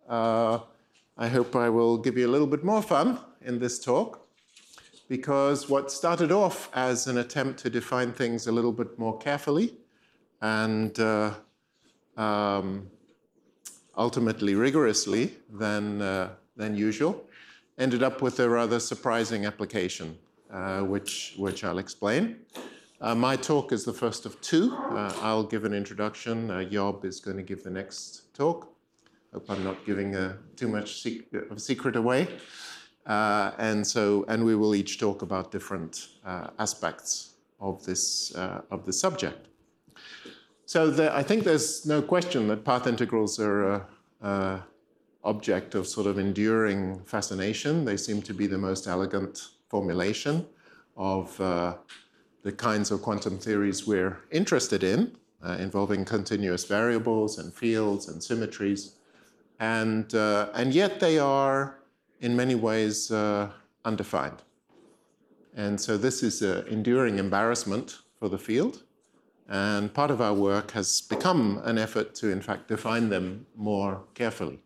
I hope I will give you a little bit more fun in this talk, because what started off as an attempt to define things a little bit more carefully and ultimately rigorously than usual ended up with a rather surprising application, which I'll explain. My talk is the first of two. I'll give an introduction. Job is going to give the next talk. Hope I'm not giving too much secret away. And we will each talk about different aspects of this subject. So I think there's no question that path integrals are an object of sort of enduring fascination. They seem to be the most elegant formulation of the kinds of quantum theories we're interested in, involving continuous variables and fields and symmetries. And yet they are, in many ways, undefined. And so this is an enduring embarrassment for the field. And part of our work has become an effort to, in fact, define them more carefully.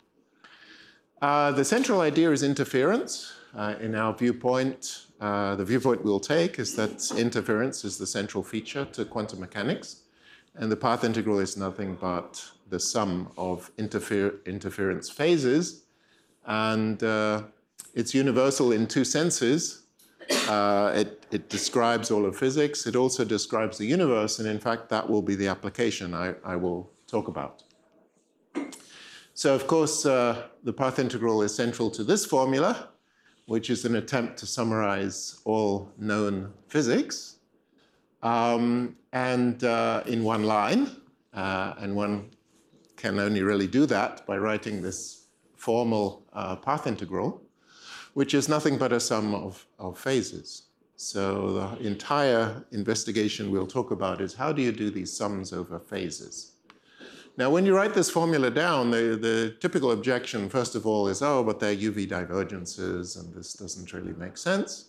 The central idea is interference. In our viewpoint, the viewpoint we'll take is that interference is the central feature to quantum mechanics. And the path integral is nothing but the sum of interference phases. And it's universal in two senses. It describes all of physics. It also describes the universe. And in fact, that will be the application I will talk about. So of course, the path integral is central to this formula, which is an attempt to summarize all known physics. And in one line, and one can only really do that by writing this formal path integral, which is nothing but a sum of phases. So the entire investigation we'll talk about is how do you do these sums over phases? Now, when you write this formula down, the typical objection, first of all, is, oh, but they're UV divergences, and this doesn't really make sense.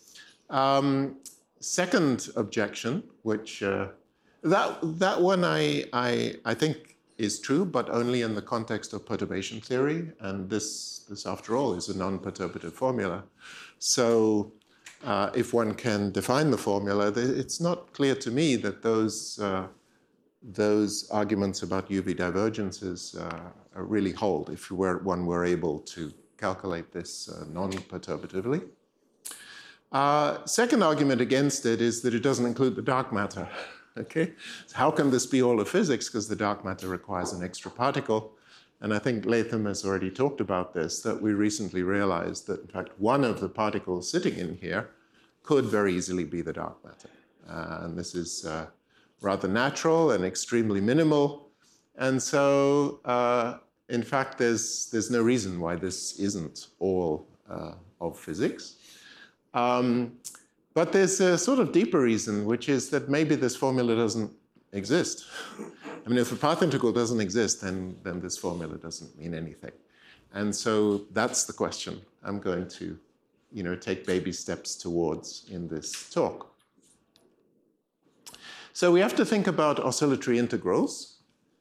Second objection, which that one I think is true, but only in the context of perturbation theory, and this after all is a non-perturbative formula. So if one can define the formula, it's not clear to me that those arguments about UV divergences really hold if one were able to calculate this non-perturbatively. Second argument against it is that it doesn't include the dark matter. Okay, so how can this be all of physics? Because the dark matter requires an extra particle. And I think Latham has already talked about this, that we recently realized that, in fact, one of the particles sitting in here could very easily be the dark matter. And this is rather natural and extremely minimal. And so, in fact, there's no reason why this isn't all of physics. But there's a sort of deeper reason, which is that maybe this formula doesn't exist. I mean, if the path integral doesn't exist, then this formula doesn't mean anything. And so that's the question I'm going to, take baby steps towards in this talk. So we have to think about oscillatory integrals.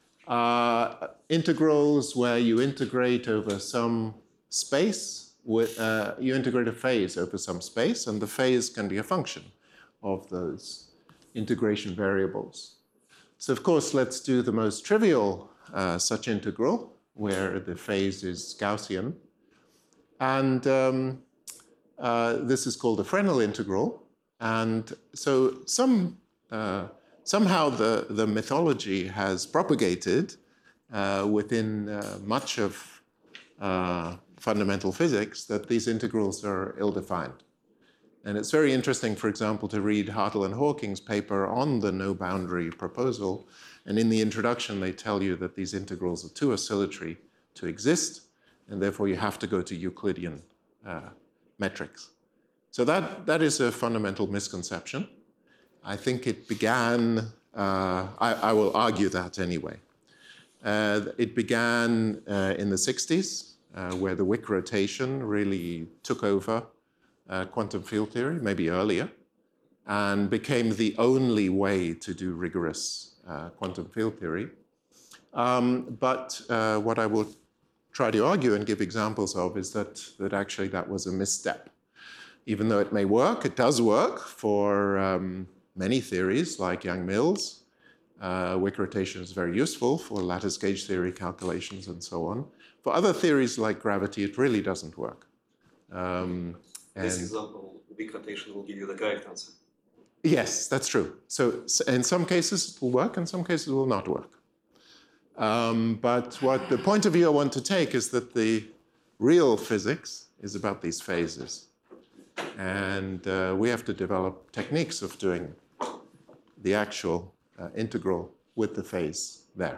Integrals where you integrate over some space. You integrate a phase over some space, and the phase can be a function of those integration variables. So of course, let's do the most trivial such integral, where the phase is Gaussian. And this is called the Fresnel integral. And so somehow the mythology has propagated within much of fundamental physics that these integrals are ill-defined. And it's very interesting, for example, to read Hartle and Hawking's paper on the no-boundary proposal. And in the introduction, they tell you that these integrals are too oscillatory to exist, and therefore you have to go to Euclidean metrics. So that is a fundamental misconception. I think it began, I will argue that anyway. It began in the 60s, where the Wick rotation really took over quantum field theory, maybe earlier, and became the only way to do rigorous quantum field theory. But what I will try to argue and give examples of is that actually that was a misstep. Even though it may work, it does work for many theories like Yang-Mills. Wick rotation is very useful for lattice gauge theory calculations and so on. For other theories like gravity, it really doesn't work. This example, wick rotation will give you the correct answer. Yes, that's true. So in some cases it will work, in some cases it will not work. But what the point of view I want to take is that the real physics is about these phases. And we have to develop techniques of doing the actual integral with the phase there.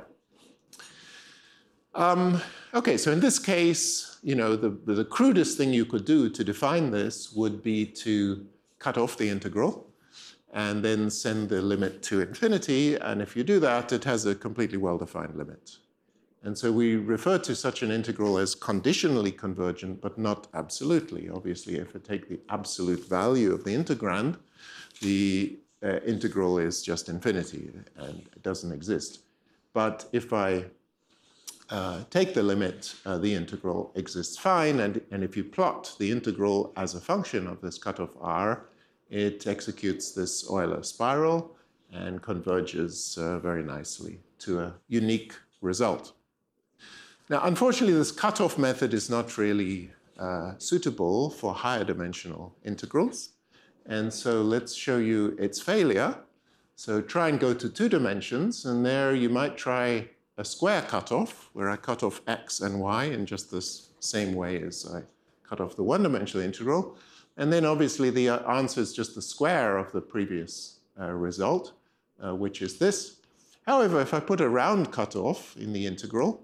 Okay, so in this case, you know, the crudest thing you could do to define this would be to cut off the integral and then send the limit to infinity. And if you do that, it has a completely well-defined limit. And so we refer to such an integral as conditionally convergent, but not absolutely. Obviously, if I take the absolute value of the integrand, the integral is just infinity and it doesn't exist. But if I take the limit, the integral exists fine. And if you plot the integral as a function of this cutoff r, it executes this Euler spiral and converges very nicely to a unique result. Now, unfortunately, this cutoff method is not really suitable for higher dimensional integrals. And so let's show you its failure. So try and go to 2 dimensions, and there you might try a square cutoff, where I cut off x and y in just the same way as I cut off the 1-dimensional integral. And then obviously the answer is just the square of the previous result, which is this. However, if I put a round cutoff in the integral,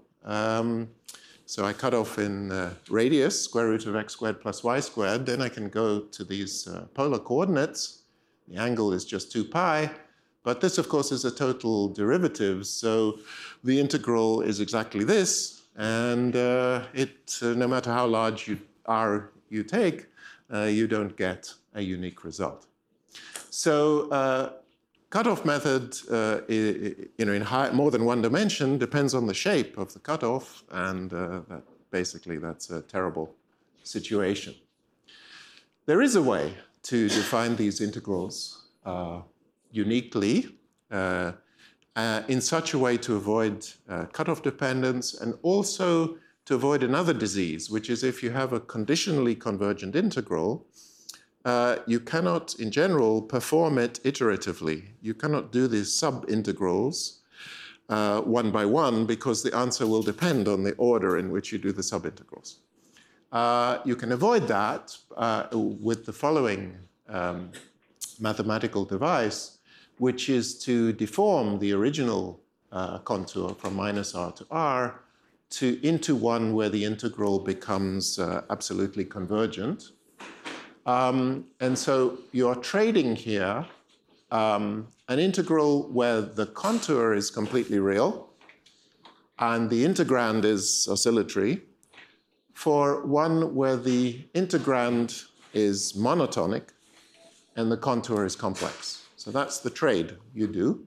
so I cut off in radius, square root of x squared plus y squared, then I can go to these polar coordinates. The angle is just 2 pi. But this, of course, is a total derivative. So the integral is exactly this. And no matter how large you take, you don't get a unique result. So cutoff method, in more than 1 dimension depends on the shape of the cutoff, and that's a terrible situation. There is a way to define these integrals uniquely in such a way to avoid cutoff dependence and also to avoid another disease, which is if you have a conditionally convergent integral, you cannot, in general, perform it iteratively. You cannot do these sub-integrals one by one because the answer will depend on the order in which you do the sub-integrals. You can avoid that with the following mathematical device, which is to deform the original contour from -r to r into one where the integral becomes absolutely convergent. And so you're trading here an integral where the contour is completely real and the integrand is oscillatory for one where the integrand is monotonic and the contour is complex. So that's the trade you do.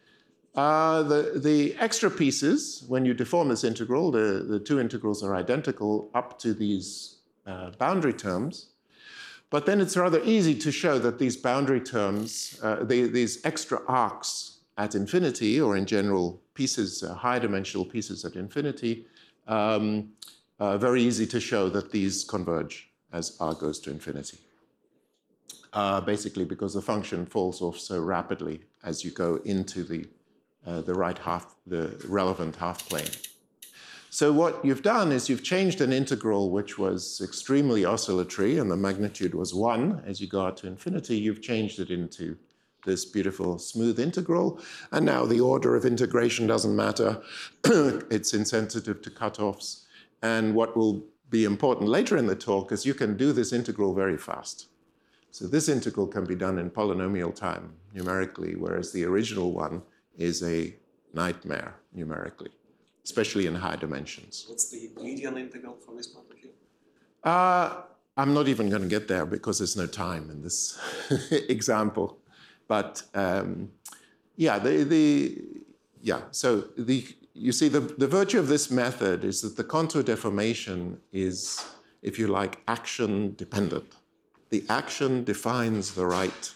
The extra pieces, when you deform this integral, the 2 integrals are identical up to these boundary terms. But then it's rather easy to show that these boundary terms, these extra arcs at infinity, or in general pieces, high dimensional pieces at infinity, very easy to show that these converge as r goes to infinity. Basically because the function falls off so rapidly as you go into the right half, the relevant half plane. So what you've done is you've changed an integral which was extremely oscillatory and the magnitude was 1 as you go out to infinity. You've changed it into this beautiful smooth integral. And now the order of integration doesn't matter. It's insensitive to cutoffs. And what will be important later in the talk is you can do this integral very fast. So this integral can be done in polynomial time numerically, whereas the original one is a nightmare numerically, especially in high dimensions. What's the median integral for this part of view? I'm not even going to get there because there's no time in this example. But so you see, the virtue of this method is that the contour deformation is, if you like, action dependent. The action defines the right.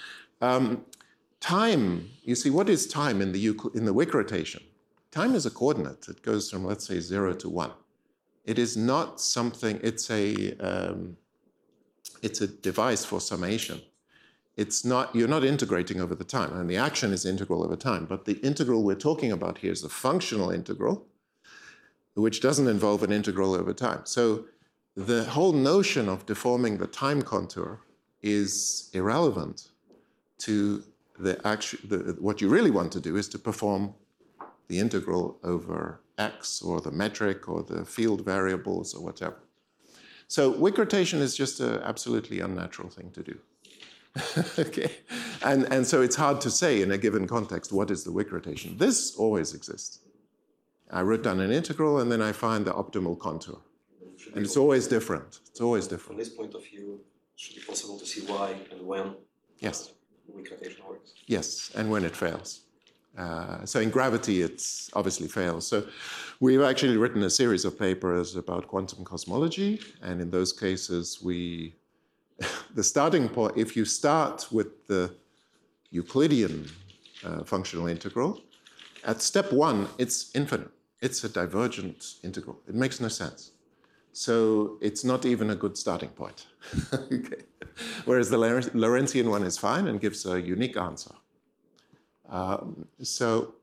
Time, you see, what is time in the Wick rotation? Time is a coordinate. It goes from, let's say, 0 to 1. It is not something, it's a device for summation. It's not, you're not integrating over the time, and the action is integral over time, but the integral we're talking about here is a functional integral, which doesn't involve an integral over time. So the whole notion of deforming the time contour is irrelevant to what you really want to do is to perform the integral over x or the metric or the field variables or whatever. So Wick rotation is just an absolutely unnatural thing to do. Okay, and so it's hard to say in a given context what is the Wick rotation. This always exists. I wrote down an integral and then I find the optimal contour. And it's always different. It's always different. From this point of view, it should be possible to see why and when Wick rotation works. Yes, and when it fails. So in gravity, it obviously fails. So we've actually written a series of papers about quantum cosmology, and in those cases, the starting point, if you start with the Euclidean functional integral, at step 1, it's infinite. It's a divergent integral. It makes no sense. So it's not even a good starting point. Okay. Whereas the Lorentzian one is fine and gives a unique answer. So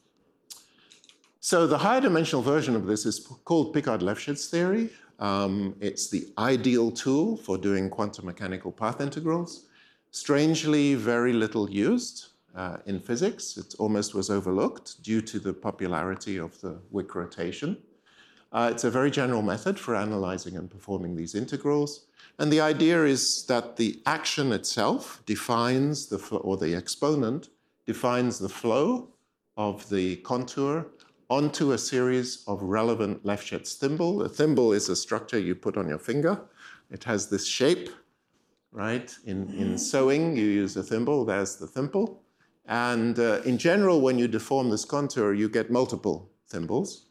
the higher dimensional version of this is called Picard-Lefschetz theory. It's the ideal tool for doing quantum mechanical path integrals. Strangely, very little used in physics. It almost was overlooked due to the popularity of the Wick rotation. It's a very general method for analyzing and performing these integrals. And the idea is that the action itself defines the exponent defines the flow of the contour onto a series of relevant Lefschetz thimble. A thimble is a structure you put on your finger. It has this shape, right? In sewing, you use a thimble. There's the thimble. And in general, when you deform this contour, you get multiple thimbles.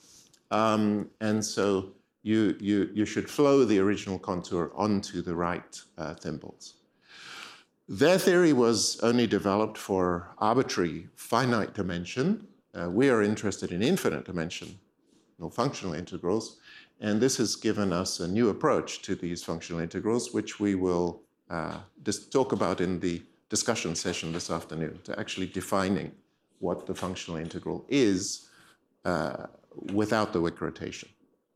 And so you should flow the original contour onto the right thimbles. Their theory was only developed for arbitrary finite dimension. We are interested in infinite dimension, functional integrals, and this has given us a new approach to these functional integrals, which we will just talk about in the discussion session this afternoon, to actually defining what the functional integral is without the Wick rotation.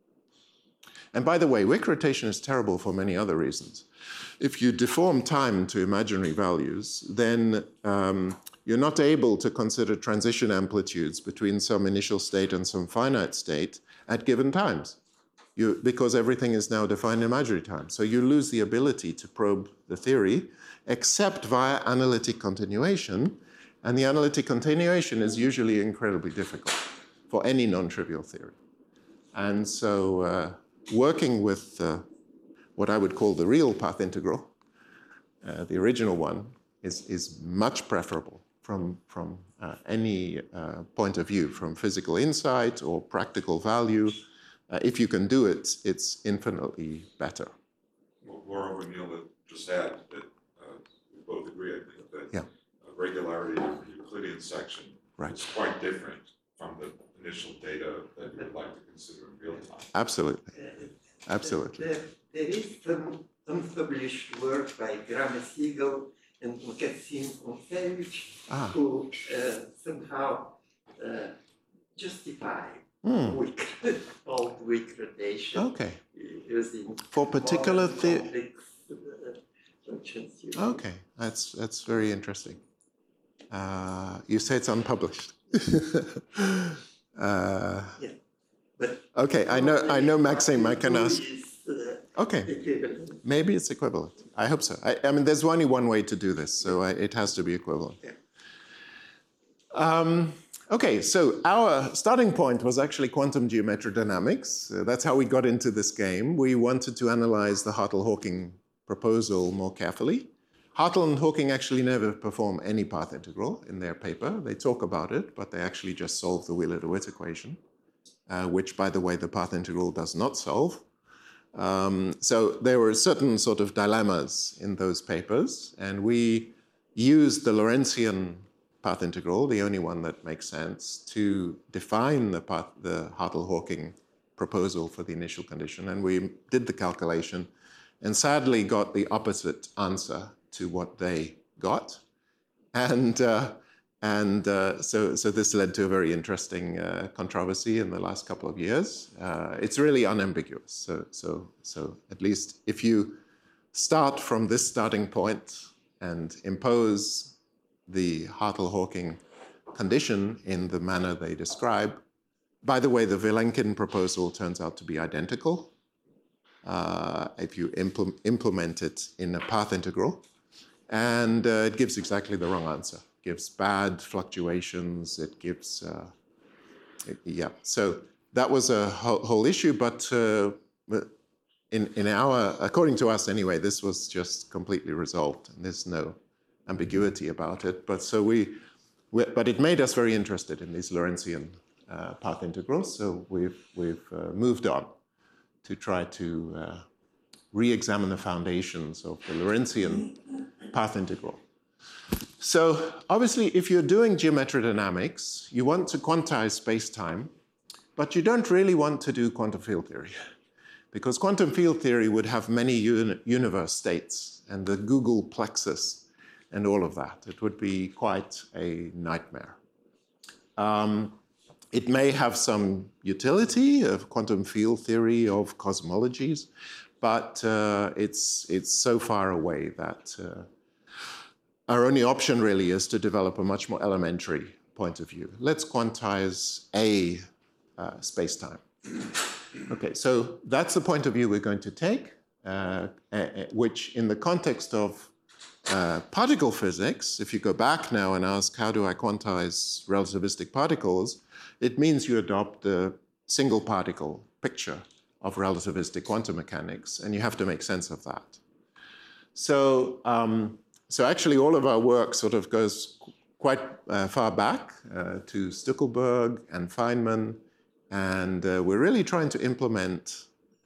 And by the way, Wick rotation is terrible for many other reasons. If you deform time to imaginary values, then you're not able to consider transition amplitudes between some initial state and some finite state at given times, because everything is now defined in imaginary time. So you lose the ability to probe the theory, except via analytic continuation. And the analytic continuation is usually incredibly difficult for any non-trivial theory. And so working with what I would call the real path integral, the original one, is much preferable from any point of view, from physical insight or practical value. If you can do it, it's infinitely better. Moreover, Neil, just add that we both agree, I think, that regularity of the Euclidean section is quite different from the initial data that you would like to consider in real time. Absolutely. Absolutely. There is some unpublished work by Graham Siegel and Maksim Ontsevich who somehow justify Wick, old Wick rotation. Okay. Using for particular theory. Functions. Okay, that's very interesting. You say it's unpublished. Yeah. But okay, I know Maxime, I can ask. Okay, equivalent. maybe it's equivalent. I hope so. I mean, there's only one way to do this, so it has to be equivalent. Yeah. Okay, so our starting point was actually quantum geometric dynamics. That's how we got into this game. We wanted to analyze the Hartle-Hawking proposal more carefully. Hartle and Hawking actually never perform any path integral in their paper. They talk about it, but they actually just solve the Wheeler-DeWitt equation, which, by the way, the path integral does not solve. So there were certain sort of dilemmas in those papers, and we used the Lorentzian path integral, the only one that makes sense, to define the Hartle-Hawking proposal for the initial condition, and we did the calculation and sadly got the opposite answer to what they got. And so this led to a very interesting controversy in the last couple of years. It's really unambiguous. So at least if you start from this starting point and impose the Hartle-Hawking condition in the manner they describe, by the way, the Vilenkin proposal turns out to be identical if you implement it in a path integral. And it gives exactly the wrong answer. It gives bad fluctuations. It gives, yeah. So that was a whole issue, but according to us anyway, this was just completely resolved, and there's no ambiguity about it. But but it made us very interested in these Lorentzian path integrals. So we've moved on to try to re-examine the foundations of the Lorentzian path integral. So obviously, if you're doing geometric dynamics, you want to quantize space-time, but you don't really want to do quantum field theory, because quantum field theory would have many universe states and the Google plexus and all of that. It would be quite a nightmare. It may have some utility of quantum field theory of cosmologies, but it's so far away that our only option really is to develop a much more elementary point of view. Let's quantize a space-time. Okay, so that's the point of view we're going to take, which in the context of particle physics, if you go back now and ask, how do I quantize relativistic particles, it means you adopt the single particle picture of relativistic quantum mechanics, and you have to make sense of that. So, so actually all of our work sort of goes quite far back to Stuckelberg and Feynman, and we're really trying to implement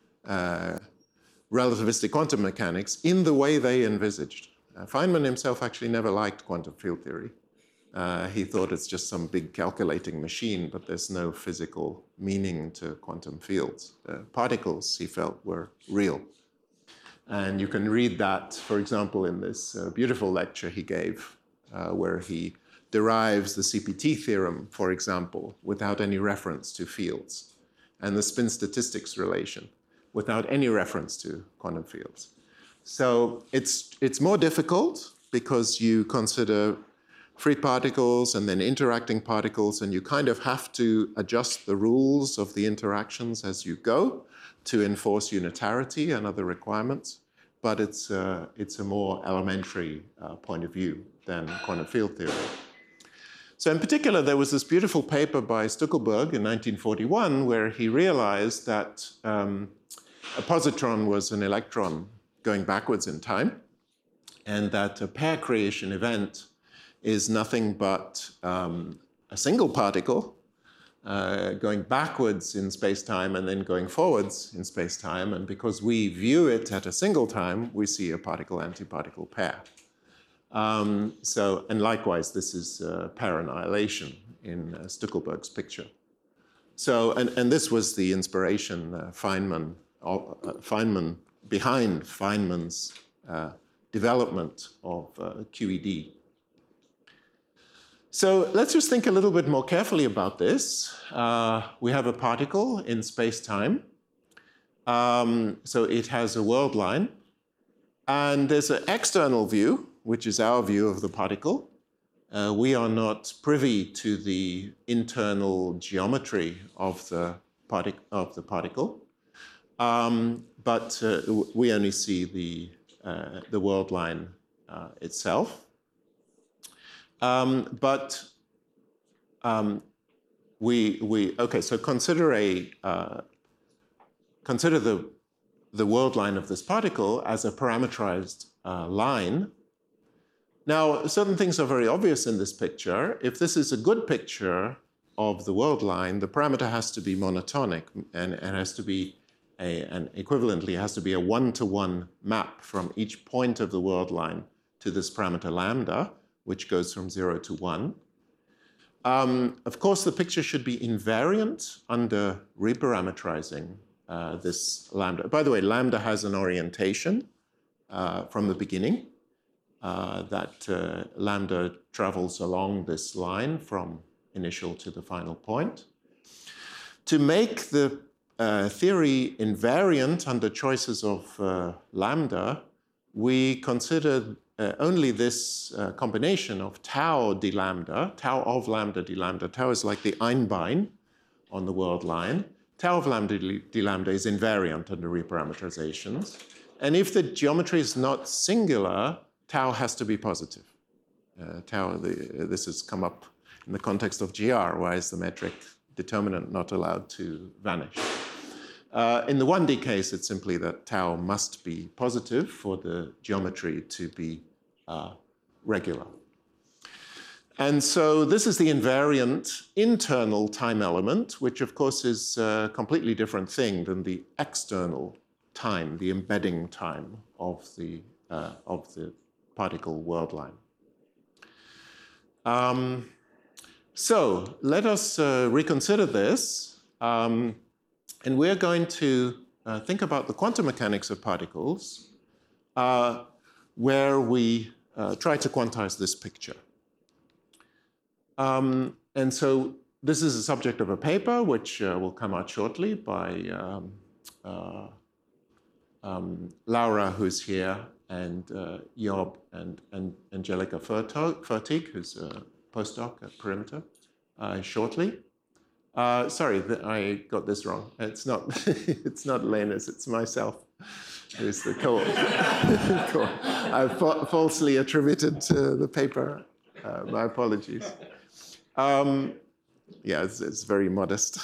relativistic quantum mechanics in the way they envisaged. Feynman himself actually never liked quantum field theory. He thought it's just some big calculating machine, but there's no physical meaning to quantum fields. Particles, he felt, were real. And you can read that, for example, in this beautiful lecture he gave, where he derives the CPT theorem, for example, without any reference to fields, and the spin statistics relation without any reference to quantum fields. So it's more difficult because you consider free particles and then interacting particles, and you kind of have to adjust the rules of the interactions as you go to enforce unitarity and other requirements. But it's a more elementary point of view than quantum field theory. So in particular, there was this beautiful paper by Stuckelberg in 1941 where he realized that a positron was an electron going backwards in time, and that a pair creation event is nothing but a single particle going backwards in space-time and then going forwards in space-time. And because we view it at a single time, we see a particle-antiparticle pair. And likewise, this is pair annihilation in Stuckelberg's picture. So, and this was the inspiration Feynman behind Feynman's development of QED. So let's just think a little bit more carefully about this. We have a particle in space-time. So it has a world line. And there's an external view, which is our view of the particle. We are not privy to the internal geometry of the particle. But we only see the world line itself. Okay, so consider the world line of this particle as a parametrized line Now, certain things are very obvious in this picture. If this is a good picture of the world line, the parameter has to be monotonic, and it has to be equivalently, it has to be a one-to-one map from each point of the world line to this parameter lambda, which goes from 0 to 1. Of course, the picture should be invariant under reparametrizing this lambda. By the way, lambda has an orientation from the beginning, that lambda travels along this line from initial to the final point. To make the theory invariant under choices of lambda, we considered only this combination of tau d lambda, tau of lambda d lambda. Tau is like the Einbein on the world line. Tau of lambda d lambda is invariant under reparameterizations. And if the geometry is not singular, tau has to be positive. This has come up in the context of GR. Why is the metric determinant not allowed to vanish? In the 1D case, it's simply that tau must be positive for the geometry to be regular. And so this is the invariant internal time element, which of course is a completely different thing than the external time, the embedding time of the particle world line. So let us reconsider this. And we're going to think about the quantum mechanics of particles, where we try to quantize this picture. And so this is the subject of a paper, which will come out shortly by Laura, who's here, and Job and Angelica Fertig, who's a postdoc at Perimeter, shortly. Sorry, I got this wrong. It's not it's not Linus, it's myself who's the co-author. I've falsely attributed to the paper. My apologies. Yeah, it's very modest.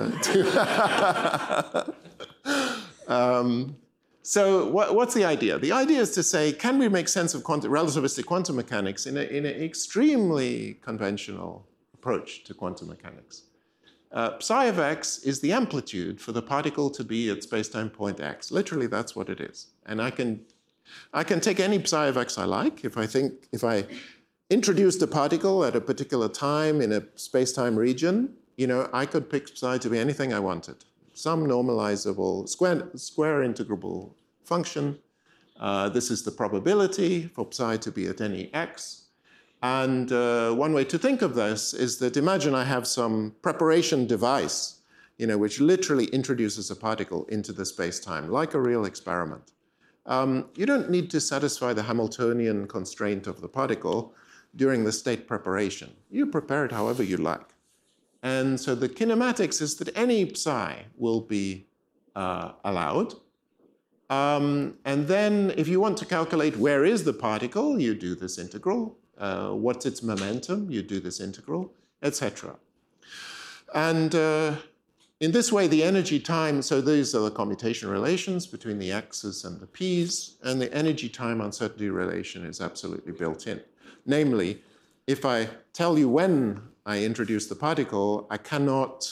So what's the idea? The idea is to say, can we make sense of relativistic quantum mechanics in an extremely conventional approach to quantum mechanics? Psi of x is the amplitude for the particle to be at spacetime point x. Literally, that's what it is. And I can take any psi of x I like. If I introduced a particle at a particular time in a spacetime region, I could pick psi to be anything I wanted. Some normalizable, square integrable function. This is the probability for psi to be at any x. And one way to think of this is that imagine I have some preparation device, which literally introduces a particle into the space-time, like a real experiment. You don't need to satisfy the Hamiltonian constraint of the particle during the state preparation. You prepare it however you like. And so the kinematics is that any psi will be allowed. And then if you want to calculate where is the particle, you do this integral. What's its momentum? You do this integral, etc. And in this way, the energy time, so these are the commutation relations between the x's and the p's, and the energy time uncertainty relation is absolutely built in. Namely, if I tell you when I introduce the particle, I cannot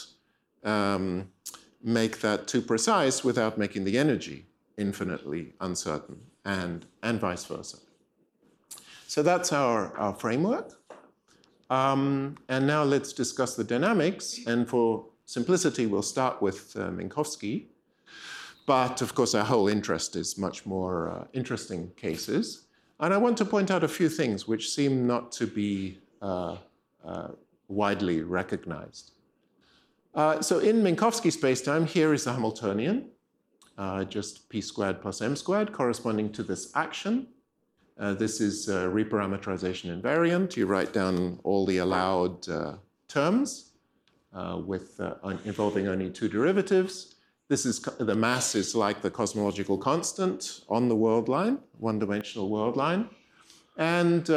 make that too precise without making the energy infinitely uncertain, and vice versa. So that's our framework. And now let's discuss the dynamics. And for simplicity, we'll start with Minkowski. But of course, our whole interest is much more interesting cases. And I want to point out a few things which seem not to be widely recognized. So in Minkowski spacetime, here is the Hamiltonian, just p squared plus m squared, corresponding to this action. This is reparameterization invariant. You write down all the allowed terms involving only two derivatives. The mass is like the cosmological constant on the world line, one-dimensional world line. And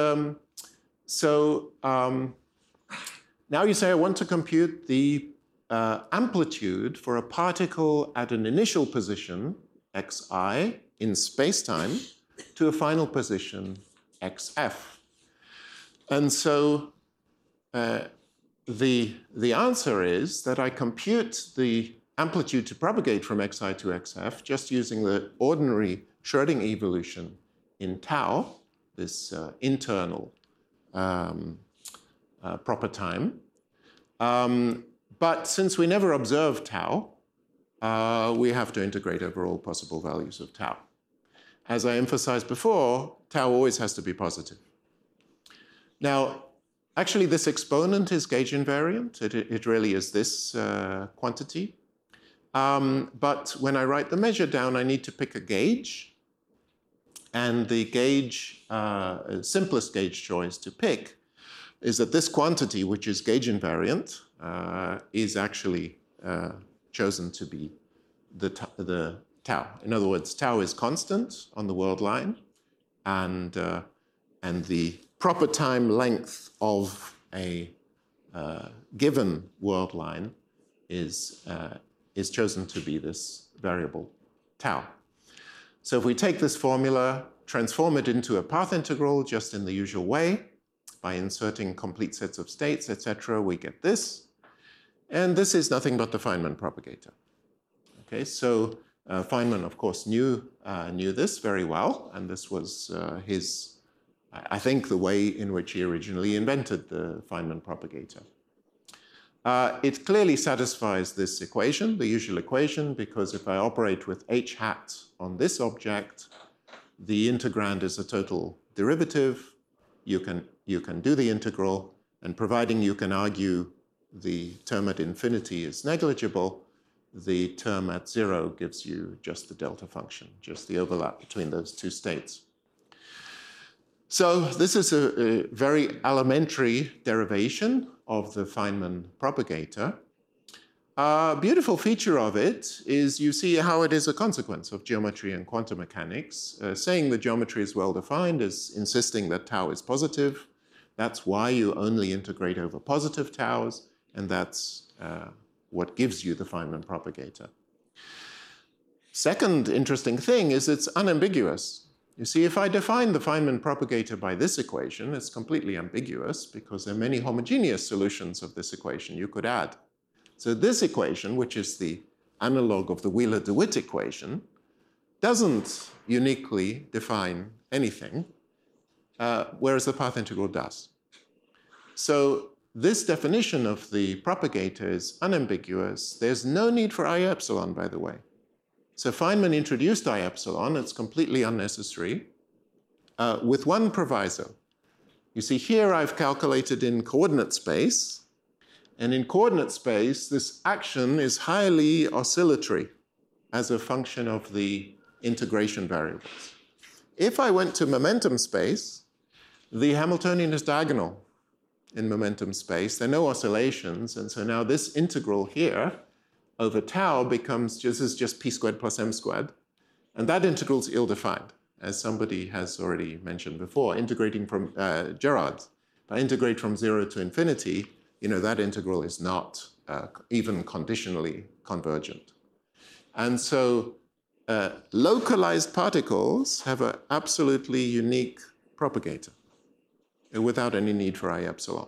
now you say, I want to compute the amplitude for a particle at an initial position, xi, in spacetime, to a final position, xf. And so the answer is that I compute the amplitude to propagate from xi to xf just using the ordinary Schrödinger evolution in tau, this internal proper time. But since we never observe tau, we have to integrate over all possible values of tau. As I emphasized before, tau always has to be positive. Now, actually, this exponent is gauge invariant. It really is this quantity. But when I write the measure down, I need to pick a gauge. And the gauge, simplest gauge choice to pick is that this quantity, which is gauge invariant, is actually chosen to be the tau. In other words, tau is constant on the world line, and the proper time length of a given world line is chosen to be this variable tau. So if we take this formula, transform it into a path integral just in the usual way, by inserting complete sets of states, etc., we get this. And this is nothing but the Feynman propagator. Okay, so Feynman, of course, knew this very well, and this was I think, the way in which he originally invented the Feynman propagator. It clearly satisfies this equation, the usual equation, because if I operate with h hat on this object, the integrand is a total derivative. You can do the integral, and providing you can argue the term at infinity is negligible, the term at 0 gives you just the delta function, just the overlap between those two states. So this is a very elementary derivation of the Feynman propagator. A beautiful feature of it is you see how it is a consequence of geometry and quantum mechanics. Saying the geometry is well defined is insisting that tau is positive. That's why you only integrate over positive taus, and that's what gives you the Feynman propagator. Second interesting thing is it's unambiguous. You see, if I define the Feynman propagator by this equation, it's completely ambiguous because there are many homogeneous solutions of this equation you could add. So this equation, which is the analog of the Wheeler-DeWitt equation, doesn't uniquely define anything, whereas the path integral does. So this definition of the propagator is unambiguous. There's no need for I epsilon, by the way. So Feynman introduced I epsilon. It's completely unnecessary, with one proviso. You see, here I've calculated in coordinate space. And in coordinate space, this action is highly oscillatory as a function of the integration variables. If I went to momentum space, the Hamiltonian is diagonal in momentum space. There are no oscillations. And so now this integral here over tau becomes just p squared plus m squared. And that integral is ill-defined, as somebody has already mentioned before, integrating from Gerard. If I integrate from 0 to infinity, that integral is not even conditionally convergent. And so localized particles have an absolutely unique propagator without any need for I epsilon.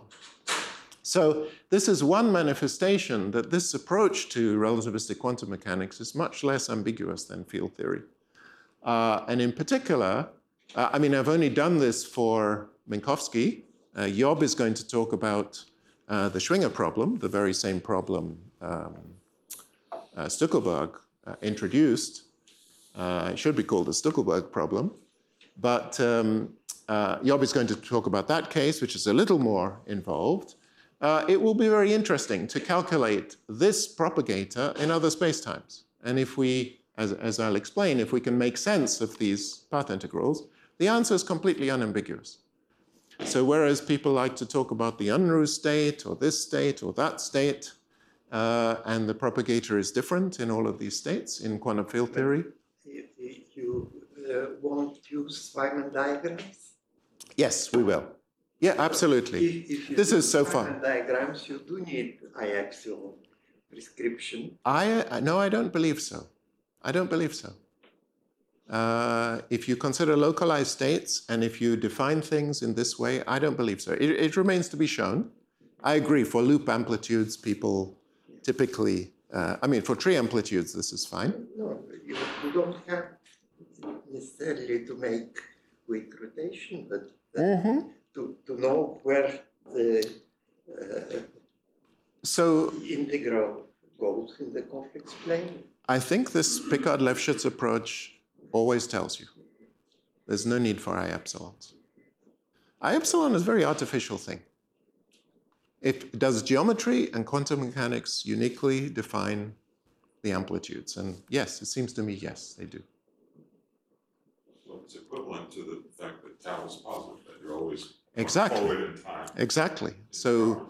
So this is one manifestation that this approach to relativistic quantum mechanics is much less ambiguous than field theory. And in particular, I've only done this for Minkowski. Job is going to talk about the Schwinger problem, the very same problem Stuckelberg introduced. It should be called the Stuckelberg problem. But Job is going to talk about that case, which is a little more involved. It will be very interesting to calculate this propagator in other spacetimes. And if we, as I'll explain, if we can make sense of these path integrals, the answer is completely unambiguous. So whereas people like to talk about the Unruh state or this state or that state, and the propagator is different in all of these states in quantum field theory. You won't use Feynman diagrams? Yes, we will. Yeah, absolutely. If you this is so fun. Feynman diagrams, you do need I epsilon prescription. No, I don't believe so. I don't believe so. If you consider localized states and if you define things in this way, I don't believe so. It remains to be shown. I agree, for loop amplitudes, people typically, for tree amplitudes, this is fine. No, you don't have necessarily to make quick rotation, but to know where the integral goes in the complex plane. I think this Picard-Lefschetz approach always tells you there's no need for I epsilons. I epsilon is a very artificial thing. It does geometry and quantum mechanics uniquely define the amplitudes. And yes, it seems to me, yes, they do. So it's equivalent to the fact that tau is positive, that you're always exactly forward in time. Exactly. So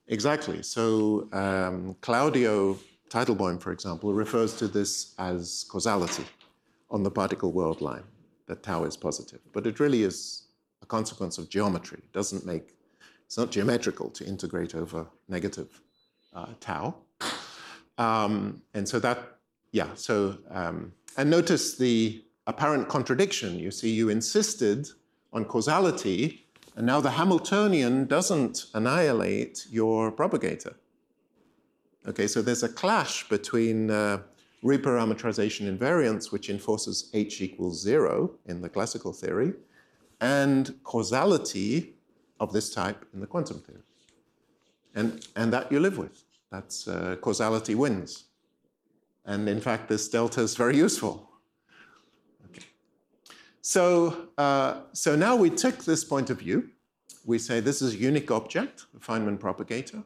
Claudio Teitelbaum, for example, refers to this as causality on the particle world line, that tau is positive. But it really is a consequence of geometry. It doesn't make, it's not geometrical to integrate over negative tau. And so that, and notice the apparent contradiction. You see, you insisted on causality, and now the Hamiltonian doesn't annihilate your propagator. Okay, so there's a clash between reparametrization invariance, which enforces H equals 0 in the classical theory, and causality of this type in the quantum theory. And that you live with. That's causality wins. And in fact, this delta is very useful. Okay. So now we take this point of view. We say this is a unique object, the Feynman propagator.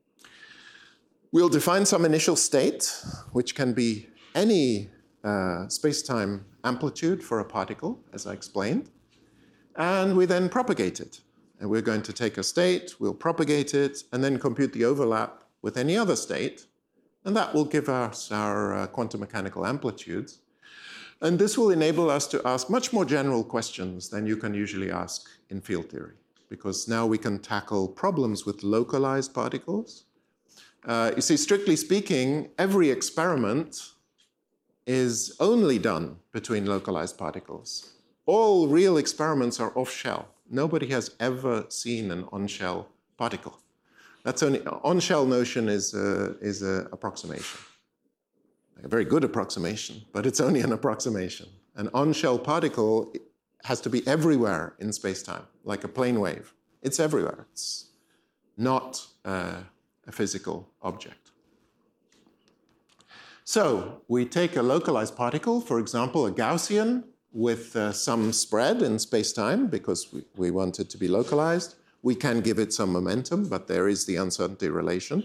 We'll define some initial state, which can be any space-time amplitude for a particle, as I explained. And we then propagate it. And we're going to take a state, we'll propagate it, and then compute the overlap with any other state. And that will give us our quantum mechanical amplitudes. And this will enable us to ask much more general questions than you can usually ask in field theory, because now we can tackle problems with localized particles. You see, strictly speaking, every experiment is only done between localized particles. All real experiments are off-shell. Nobody has ever seen an on-shell particle. That's only on-shell notion is an approximation, a very good approximation, but it's only an approximation. An on-shell particle has to be everywhere in space-time, like a plane wave. It's everywhere. It's not a physical object. So we take a localized particle, for example, a Gaussian, with some spread in space-time, because we want it to be localized. We can give it some momentum, but there is the uncertainty relation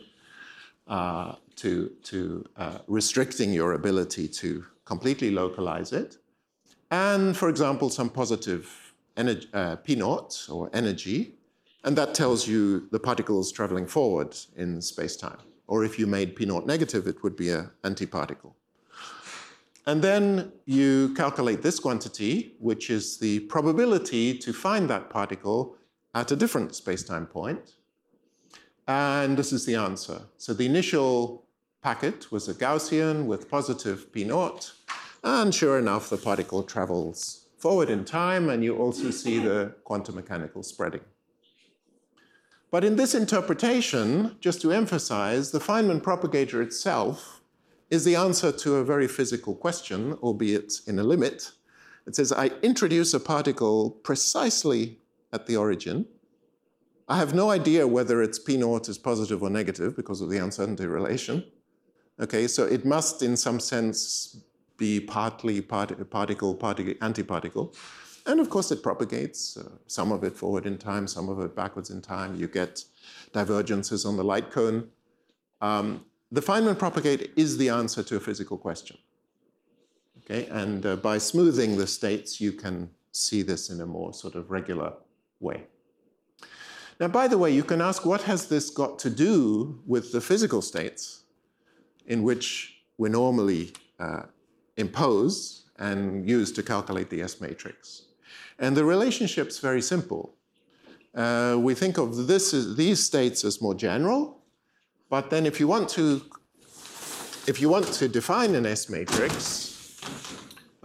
to restricting your ability to completely localize it. And, for example, some positive energy, P0 or energy, and that tells you the particle is traveling forward in space-time. Or if you made P0 negative, it would be an antiparticle. And then you calculate this quantity, which is the probability to find that particle at a different space-time point. And this is the answer. So the initial packet was a Gaussian with positive P0. And sure enough, the particle travels forward in time, and you also see the quantum mechanical spreading. But in this interpretation, just to emphasize, the Feynman propagator itself is the answer to a very physical question, albeit in a limit. It says, I introduce a particle precisely at the origin. I have no idea whether its P0 is positive or negative because of the uncertainty relation. Okay, so it must in some sense be partly particle, antiparticle. And of course it propagates, some of it forward in time, some of it backwards in time. You get divergences on the light cone. The Feynman propagator is the answer to a physical question. Okay, and by smoothing the states, you can see this in a more sort of regular way. Now, by the way, you can ask, what has this got to do with the physical states in which we normally impose and use to calculate the S matrix? And the relationship's very simple. We think of these states as more general. But then if you want to define an S matrix,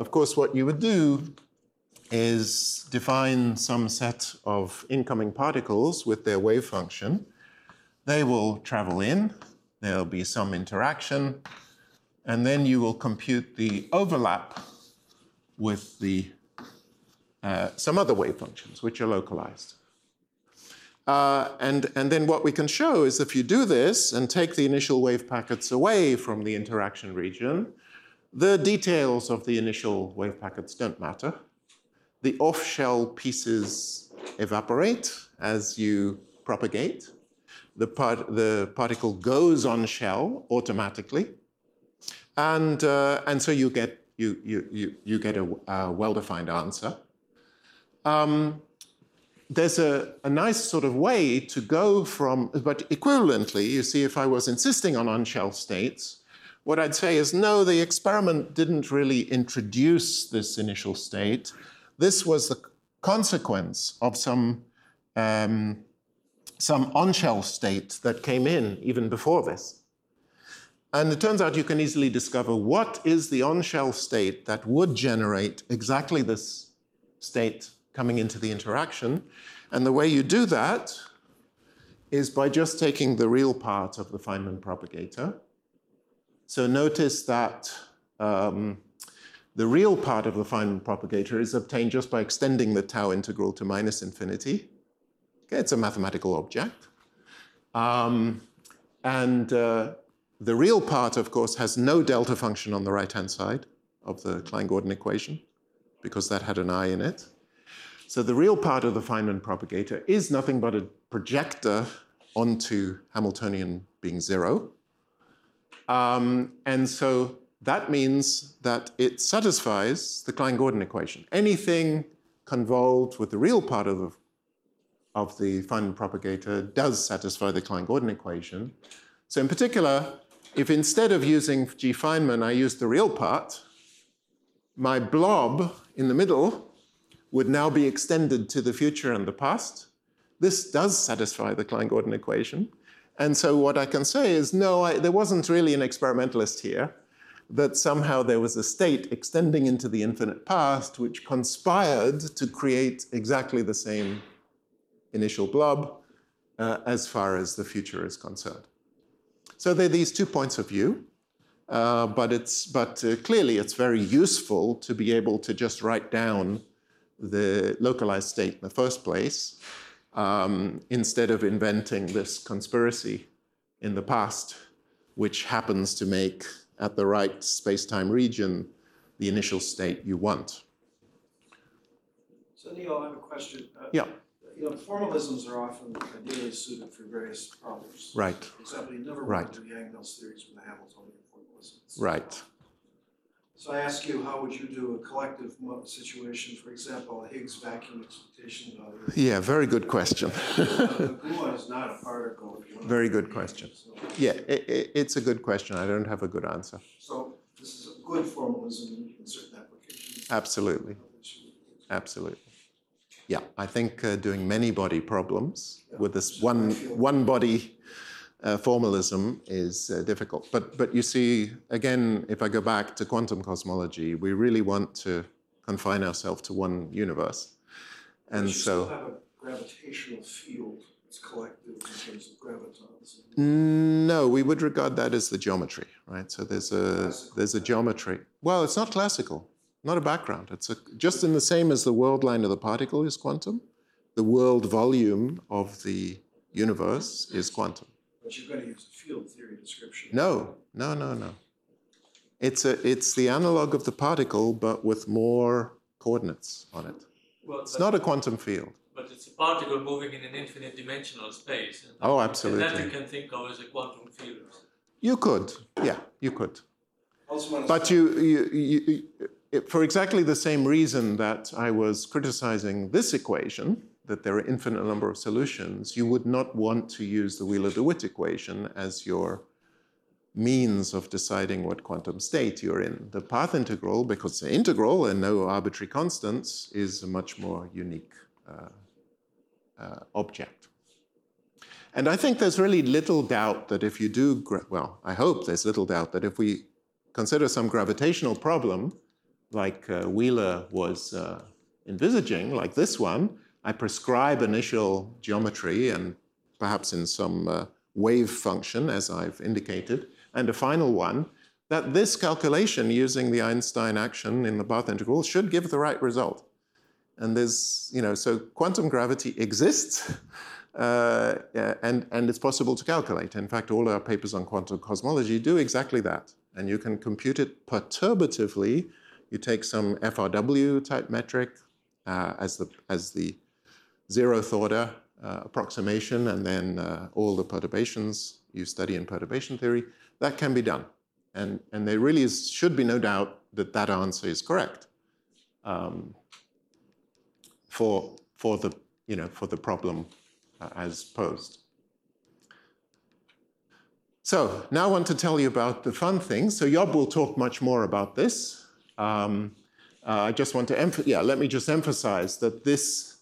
of course, what you would do is define some set of incoming particles with their wave function. They will travel in, there'll be some interaction, and then you will compute the overlap with the some other wave functions, which are localized. And then what we can show is if you do this and take the initial wave packets away from the interaction region, the details of the initial wave packets don't matter. The off-shell pieces evaporate as you propagate. The particle goes on shell automatically, and so you get a well-defined answer. There's a nice sort of way to go from, but equivalently, you see, if I was insisting on on-shell states, what I'd say is, no, the experiment didn't really introduce this initial state. This was the consequence of some on-shell state that came in even before this. And it turns out you can easily discover what is the on-shell state that would generate exactly this state coming into the interaction. And the way you do that is by just taking the real part of the Feynman propagator. So notice that the real part of the Feynman propagator is obtained just by extending the tau integral to -infinity. Okay, it's a mathematical object. The real part, of course, has no delta function on the right-hand side of the Klein-Gordon equation, because that had an I in it. So the real part of the Feynman propagator is nothing but a projector onto Hamiltonian being 0. And so that means that it satisfies the Klein-Gordon equation. Anything convolved with the real part of the Feynman propagator does satisfy the Klein-Gordon equation. So in particular, if instead of using G. Feynman, I use the real part, my blob in the middle would now be extended to the future and the past. This does satisfy the Klein-Gordon equation. And so what I can say is, no, there wasn't really an experimentalist here, that somehow there was a state extending into the infinite past which conspired to create exactly the same initial blob as far as the future is concerned. So there are these two points of view, but clearly it's very useful to be able to just write down the localized state in the first place, instead of inventing this conspiracy in the past, which happens to make, at the right space-time region, the initial state you want. So Neil, I have a question. Yeah. You know, formalisms are often ideally suited for various problems. Right. For example, you never want to do Yang-Mills theories with the Hamiltonian formalisms. Right. So I ask you, how would you do a collective situation, for example, a Higgs vacuum excitation value? Yeah, very good question. The gluon is not a particle. Very good question. So, yeah, it's a good question. I don't have a good answer. So this is a good formalism in certain applications. Absolutely. Absolutely. Yeah, I think doing many body problems with this one body formalism is difficult. But you see, again, if I go back to quantum cosmology, we really want to confine ourselves to one universe. And but you so still have a gravitational field that's collective in terms of gravitons. No, we would regard that as the geometry, right? So there's a geometry. Well, it's not classical, not a background. It's just in the same as the world line of the particle is quantum, the world volume of the universe is quantum. But you're going to use a field theory description. No. It's the analog of the particle, but with more coordinates on it. Well, it's not a quantum field. But it's a particle moving in an infinite dimensional space. And oh, absolutely. And that you can think of as a quantum field. You could, yeah, you could. But for exactly the same reason that I was criticizing this equation, that there are infinite number of solutions, you would not want to use the Wheeler-DeWitt equation as your means of deciding what quantum state you're in. The path integral, because it's an integral and no arbitrary constants, is a much more unique object. And I think there's really little doubt that if you do, well, I hope there's little doubt that if we consider some gravitational problem, like Wheeler was envisaging, like this one, I prescribe initial geometry and perhaps in some wave function, as I've indicated, and a final one, that this calculation using the Einstein action in the path integral should give the right result. And there's, so quantum gravity exists, and it's possible to calculate. In fact, all our papers on quantum cosmology do exactly that. And you can compute it perturbatively. You take some FRW type metric as the 0th order approximation, and then all the perturbations you study in perturbation theory. That can be done. And there really should be no doubt that that answer is correct for the problem as posed. So now I want to tell you about the fun things. So Job will talk much more about this. I just want to let me just emphasize that this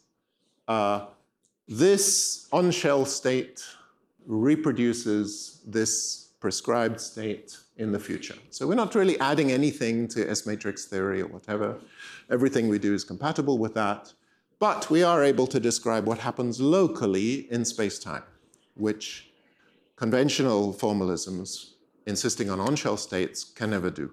on-shell state reproduces this prescribed state in the future. So we're not really adding anything to S-matrix theory or whatever. Everything we do is compatible with that. But we are able to describe what happens locally in space-time, which conventional formalisms insisting on on-shell states can never do.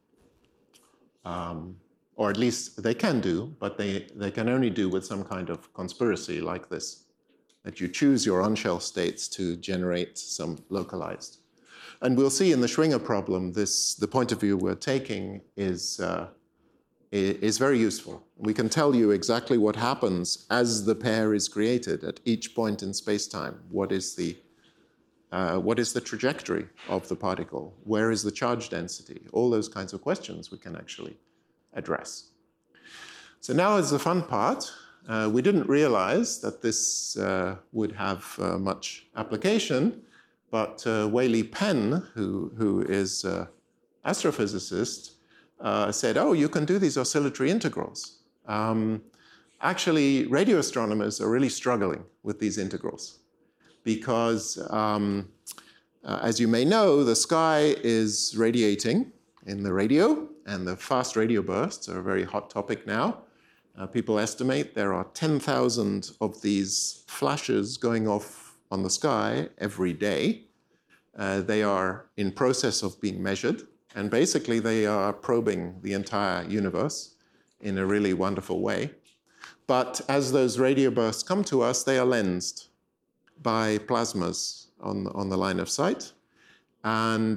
Or at least they can do, but they can only do with some kind of conspiracy like this, that you choose your on-shell states to generate some localized. And we'll see in the Schwinger problem, the point of view we're taking is very useful. We can tell you exactly what happens as the pair is created at each point in space-time. What is the trajectory of the particle? Where is the charge density? All those kinds of questions we can actually address. So now is the fun part. We didn't realize that this would have much application, but Wei-Li Pen, who is an astrophysicist, said, oh, you can do these oscillatory integrals. Actually, radio astronomers are really struggling with these integrals because, as you may know, the sky is radiating in the radio, and the fast radio bursts are a very hot topic now. People estimate there are 10,000 of these flashes going off on the sky every day. They are in process of being measured, and basically they are probing the entire universe in a really wonderful way. But as those radio bursts come to us, they are lensed by plasmas on the line of sight. And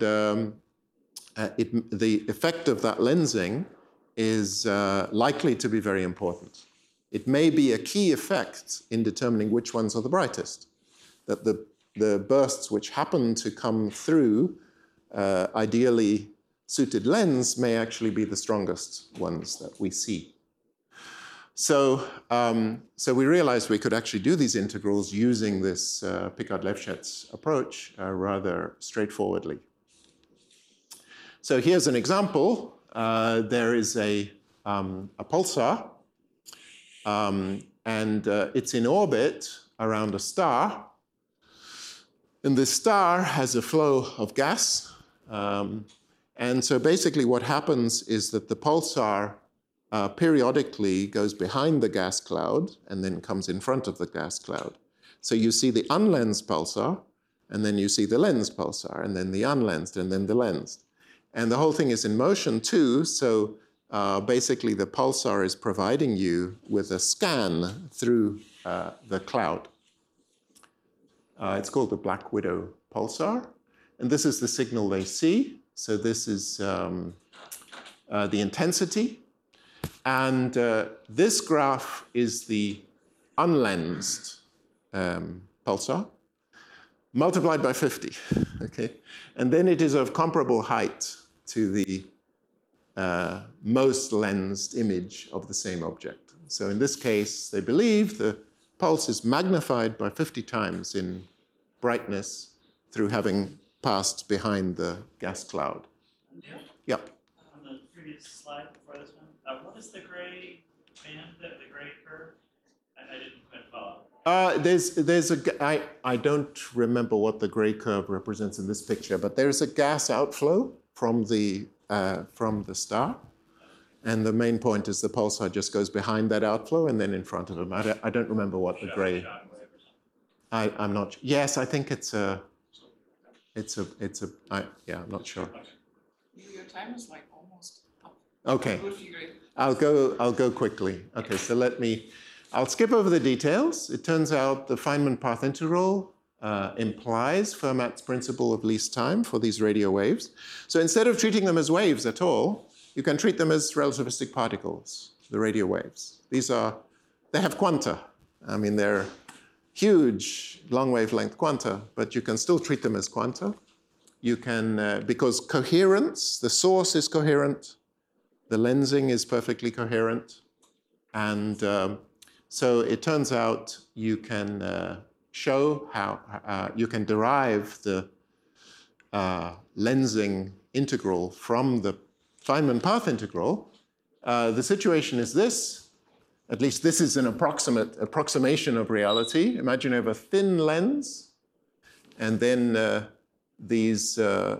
the effect of that lensing is likely to be very important. It may be a key effect in determining which ones are the brightest, that the bursts which happen to come through ideally suited lens may actually be the strongest ones that we see. So we realized we could actually do these integrals using this Picard-Lefschetz approach rather straightforwardly. So here's an example. There is a pulsar, and it's in orbit around a star. And this star has a flow of gas. And so basically what happens is that the pulsar periodically goes behind the gas cloud and then comes in front of the gas cloud. So you see the unlensed pulsar, and then you see the lensed pulsar, and then the unlensed, and then the lensed. And the whole thing is in motion too, so basically the pulsar is providing you with a scan through the cloud. It's called the Black Widow pulsar, and this is the signal they see. So this is the intensity, and this graph is the unlensed pulsar multiplied by 50, okay? And then it is of comparable height to the most lensed image of the same object. So in this case, they believe the pulse is magnified by 50 times in brightness through having passed behind the gas cloud. Yeah. Yep. On the previous slide before this one, what is the gray band, the gray curve? I didn't quite follow. I don't remember what the gray curve represents in this picture, but there's a gas outflow from the star, And the main point is the pulsar just goes behind that outflow and then in front of them. I don't remember what the gray. I'm not. Yes, I think it's a. Yeah, I'm not sure. Your time is like almost up. Okay. I'll go quickly. Okay, so I'll skip over the details. It turns out the Feynman path integral implies Fermat's principle of least time for these radio waves. So instead of treating them as waves at all, you can treat them as relativistic particles, the radio waves. They have quanta. I mean, they're huge long wavelength quanta, but you can still treat them as quanta. You can, because coherence, the source is coherent, the lensing is perfectly coherent, and so it turns out you can show how, you can derive the lensing integral from the Feynman path integral. The situation is this, at least this is an approximation of reality. Imagine you have a thin lens, and then these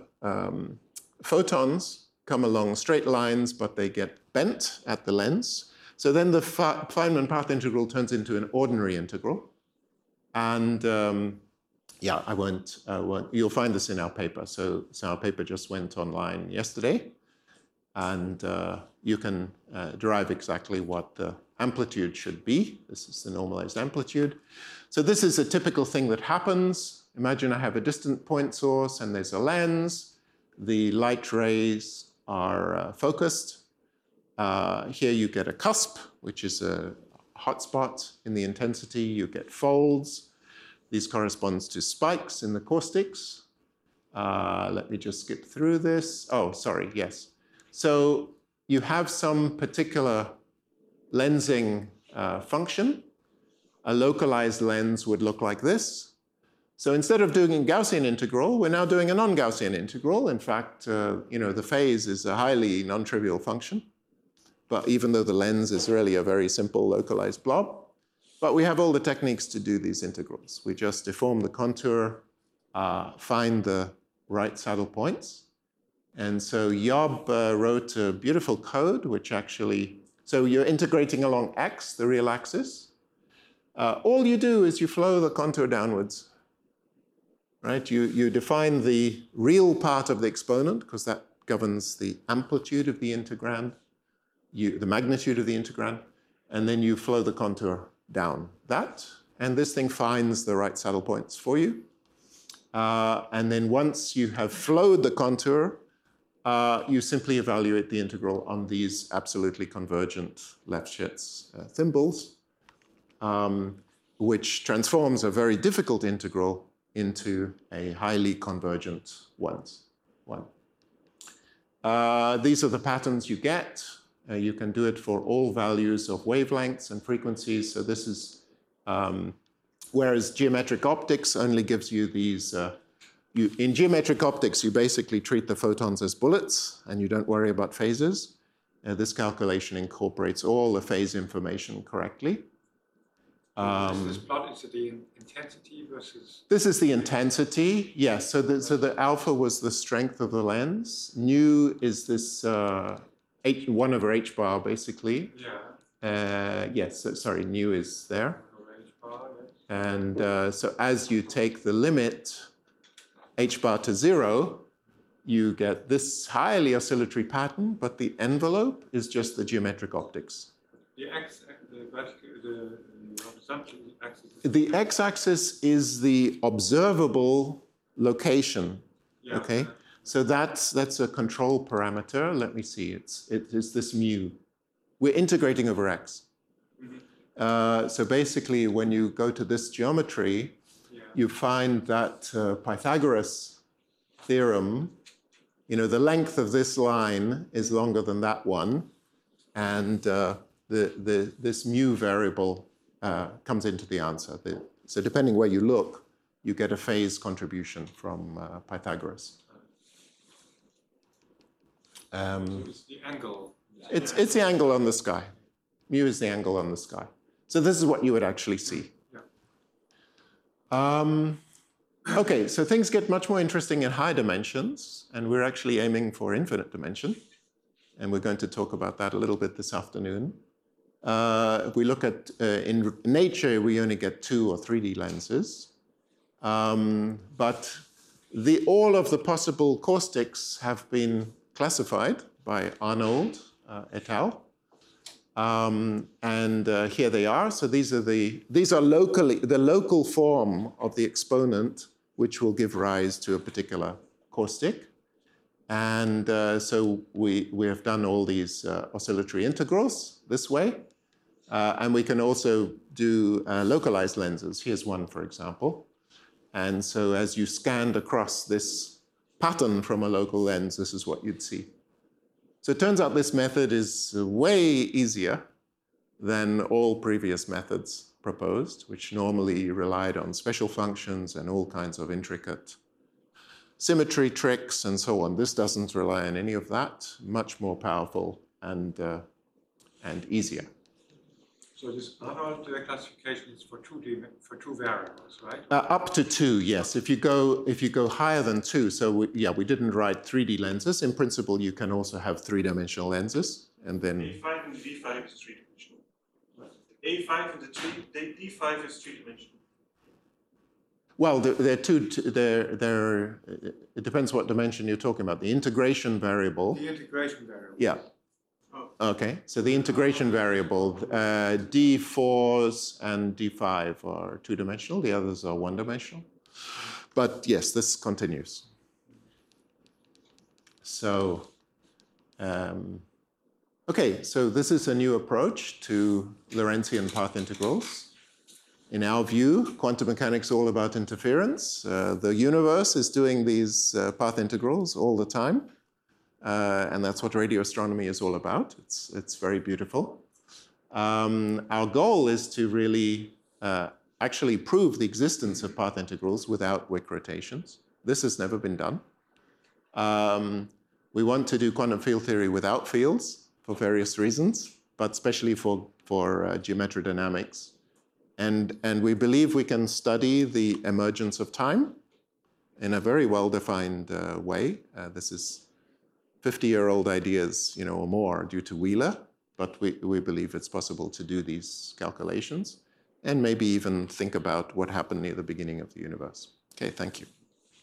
photons come along straight lines, but they get bent at the lens. So then the Feynman path integral turns into an ordinary integral. And yeah, I won't, you'll find this in our paper. So our paper just went online yesterday. And you can derive exactly what the amplitude should be. This is the normalized amplitude. So this is a typical thing that happens. Imagine I have a distant point source and there's a lens. The light rays are focused. Here you get a cusp, which is a hotspot in the intensity. You get folds. These corresponds to spikes in the caustics. Let me just skip through this. Oh, sorry, yes. So you have some particular lensing function. A localized lens would look like this. So instead of doing a Gaussian integral, we're now doing a non-Gaussian integral. In fact, the phase is a highly non-trivial function. But even though the lens is really a very simple localized blob, but we have all the techniques to do these integrals. We just deform the contour, find the right saddle points. And so Job wrote a beautiful code, which actually, so you're integrating along x, the real axis. All you do is you flow the contour downwards, right? You define the real part of the exponent, because that governs the amplitude of the integrand, the magnitude of the integrand, and then you flow the contour down that, and this thing finds the right saddle points for you. And then once you have flowed the contour, you simply evaluate the integral on these absolutely convergent Lefschetz thimbles, which transforms a very difficult integral into a highly convergent one. These are the patterns you get. You can do it for all values of wavelengths and frequencies. So this is, whereas geometric optics only gives you these, in geometric optics, you basically treat the photons as bullets and you don't worry about phases. This calculation incorporates all the phase information correctly. This plot, is it the intensity versus? This is the intensity, yes. So the alpha was the strength of the lens. Nu is this 1 over h bar, basically. Yeah. Yes, sorry, nu is there. And so as you take the limit h bar to 0, you get this highly oscillatory pattern, but the envelope is just the geometric optics. The x-axis is the observable location, yeah. Okay? So that's a control parameter. Let me see, it is this mu. We're integrating over x. Mm-hmm. So basically, when you go to this geometry, yeah, you find that Pythagoras theorem, the length of this line is longer than that one, and this mu variable comes into the answer. So depending where you look, you get a phase contribution from Pythagoras. So it's the angle. It's the angle on the sky. Mu is the angle on the sky. So this is what you would actually see. Yeah. Okay, so things get much more interesting in high dimensions, and we're actually aiming for infinite dimension. and we're going to talk about that a little bit this afternoon. If we look at, in nature, we only get 2 or 3D lenses. But all of the possible caustics have been classified by Arnold et al. Here they are. So these are the local form of the exponent which will give rise to a particular caustic. And so we have done all these oscillatory integrals this way. And we can also do localized lenses. Here's one, for example. And so as you scanned across this pattern from a local lens, this is what you'd see. So it turns out this method is way easier than all previous methods proposed, which normally relied on special functions and all kinds of intricate symmetry tricks and so on. This doesn't rely on any of that, much more powerful and easier. So this Arnold classification is for two variables, right? Up to 2, yes. If you go higher than 2, so we didn't write 3D lenses. In principle, you can also have 3-dimensional lenses, and then A5 and D5 is 3-dimensional. A5 and the D5 is 3-dimensional. Well, it depends what dimension you're talking about. The integration variable. The integration variable. Yeah. Okay, so the integration variable, D4s and D5 are 2-dimensional, the others are 1-dimensional. But yes, this continues. So, okay, so this is a new approach to Lorentzian path integrals. In our view, quantum mechanics is all about interference. The universe is doing these path integrals all the time. And that's what radio astronomy is all about. It's very beautiful. Our goal is to really actually prove the existence of path integrals without Wick rotations. This has never been done. We want to do quantum field theory without fields for various reasons, but especially for geometric dynamics. And we believe we can study the emergence of time in a very well-defined way. This is 50-year-old ideas, or more due to Wheeler, but we believe it's possible to do these calculations and maybe even think about what happened near the beginning of the universe. Okay, thank you.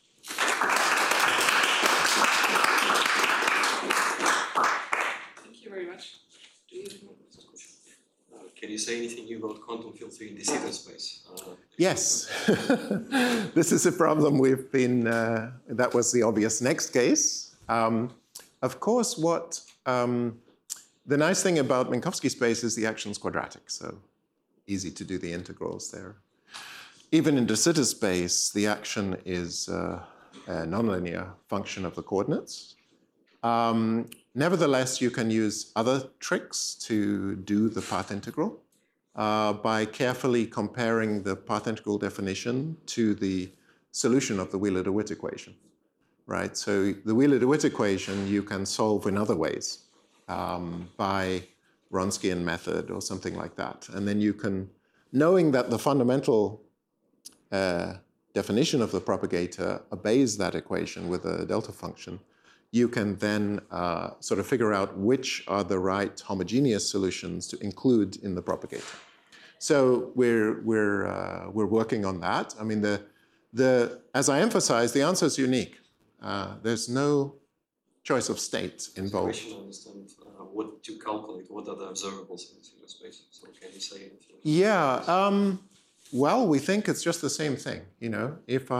Thank you very much. Do you have more questions? Can you say anything new about quantum field theory in de Sitter space? Yes. This is a problem we've been, that was the obvious next case. Of course, the nice thing about Minkowski space is the action's quadratic, so easy to do the integrals there. Even in de Sitter space, the action is a nonlinear function of the coordinates. Nevertheless, you can use other tricks to do the path integral by carefully comparing the path integral definition to the solution of the Wheeler-DeWitt equation. Right, so the Wheeler-DeWitt equation you can solve in other ways by Wronskian method or something like that. And then you can, knowing that the fundamental definition of the propagator obeys that equation with a delta function, you can then sort of figure out which are the right homogeneous solutions to include in the propagator. So we're working on that. I mean, as I emphasized, the answer is unique. There's no choice of state involved. I understand what to calculate, what are the observables in de Sitter space. So can you say anything? Yeah, well, we think it's just the same thing. If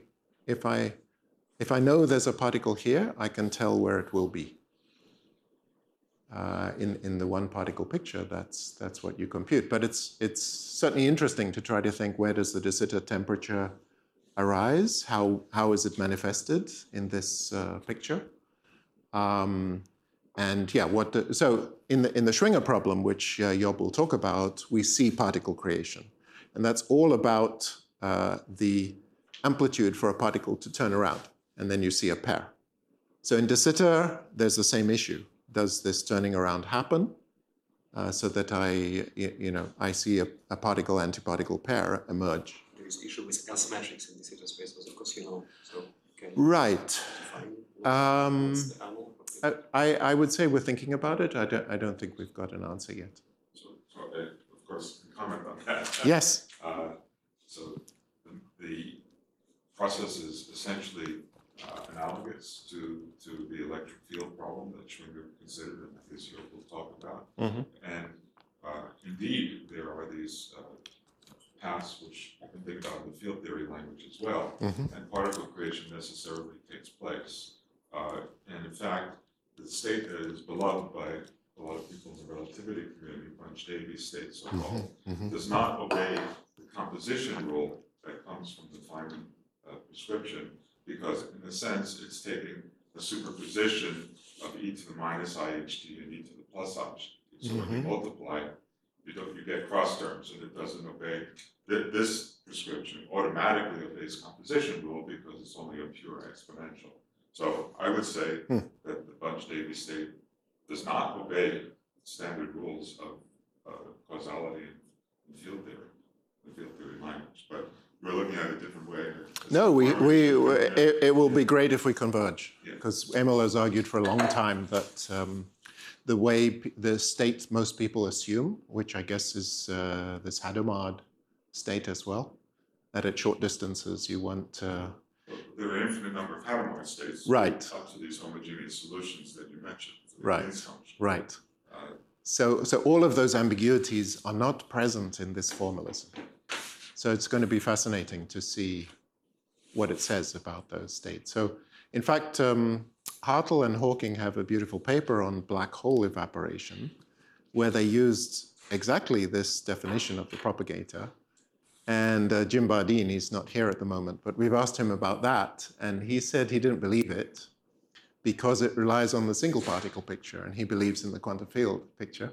I know there's a particle here, I can tell where it will be. In the one particle picture, that's what you compute. But it's certainly interesting to try to think, where does the de Sitter temperature arise? How is it manifested in this picture? And yeah, so in the Schwinger problem, which Job will talk about, we see particle creation. And that's all about the amplitude for a particle to turn around. And then you see a pair. So in de Sitter, there's the same issue. Does this turning around happen? So that I see a particle-antiparticle pair emerge. There's issue with asymmetrics in de Sitter space, of course, so can right. I would say we're thinking about it. I don't think we've got an answer yet. So of course, comment on that. Yes. So the process is essentially analogous to the electric field problem that Schwinger considered, and I guess we'll talk about. Mm-hmm. And indeed, there are these paths which you can think about in the field theory language as well, mm-hmm. and particle creation necessarily takes place. And in fact, the state that is beloved by a lot of people in the relativity community, Bunch-Davies state so-called, Mm-hmm. does not obey the composition rule that comes from the Feynman prescription, because in a sense, it's taking the superposition of e to the minus IHT and e to the plus IHT. So when you multiply, you get cross terms, and it doesn't obey this prescription automatically obeys composition rule because it's only a pure exponential. So I would say that the Bunch-Davies state does not obey standard rules of causality in field theory, the field theory language. But we're looking at it a different way. No, it will be great if we converge, because Emil has argued for a long time that the way the state most people assume, which I guess is this Hadamard state as well, that at short distances you want... there are an infinite number of Hadamard states right. up to these homogeneous solutions that you mentioned. Right, right. So all of those ambiguities are not present in this formalism. So it's going to be fascinating to see what it says about those states. So in fact, Hartle and Hawking have a beautiful paper on black hole evaporation, where they used exactly this definition of the propagator. And Jim Bardeen, he's not here at the moment, but we've asked him about that, and he said he didn't believe it because it relies on the single particle picture, and he believes in the quantum field picture.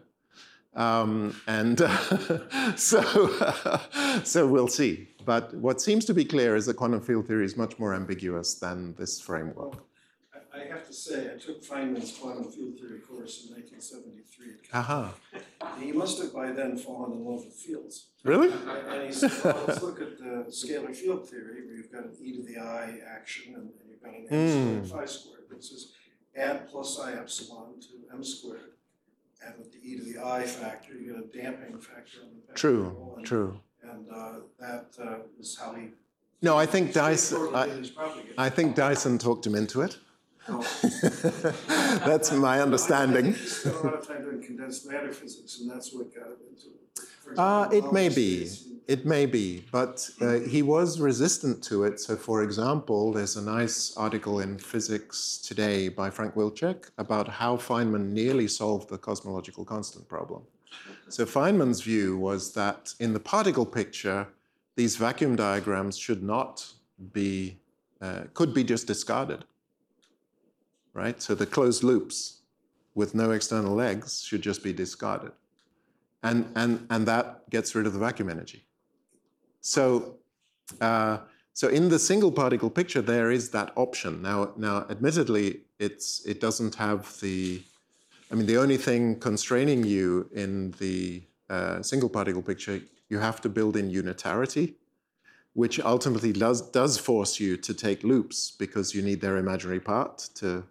So we'll see. But what seems to be clear is that quantum field theory is much more ambiguous than this framework. Well, I have to say, I took Feynman's quantum field theory course in 1973 at Caltech. Aha. He must have by then fallen in love with fields. Really? And he said, well, let's look at the scalar field theory, where you've got an e to the I action, and you've got an m squared, phi squared. This is add plus I epsilon to m squared. And with the e to the I factor, you get a damping factor on the back. True, true. And that is how he... No, I think Dyson talked him into it. Oh. That's my understanding. He spent a lot of time doing condensed matter physics, and that's what got him into it. It may be. It may be, but he was resistant to it. So, for example, there's a nice article in Physics Today by Frank Wilczek about how Feynman nearly solved the cosmological constant problem. So Feynman's view was that in the particle picture, these vacuum diagrams should not be, could be just discarded, right? So the closed loops with no external legs should just be discarded. And that gets rid of the vacuum energy. So in the single particle picture, there is that option. Now, admittedly, it doesn't have the, I mean, the only thing constraining you in the single particle picture, you have to build in unitarity, which ultimately does force you to take loops because you need their imaginary part to